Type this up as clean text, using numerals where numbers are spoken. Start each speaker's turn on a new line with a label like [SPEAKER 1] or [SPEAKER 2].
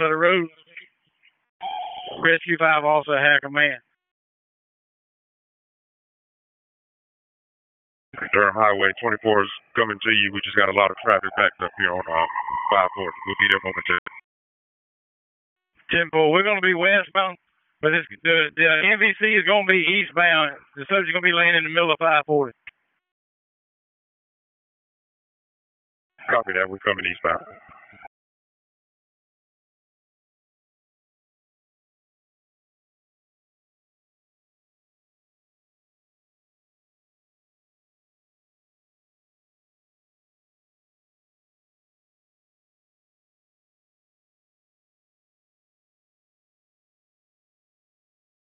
[SPEAKER 1] of the road. Rescue 5 also had command.
[SPEAKER 2] Durham Highway 24 is coming to you. We just got a lot of traffic backed up here on 540. We'll be there momentarily.
[SPEAKER 1] 10-4, we're going to be westbound, but the NVC is going to be eastbound. The subject's going to be laying in the middle of 540.
[SPEAKER 2] Copy that. We're coming eastbound.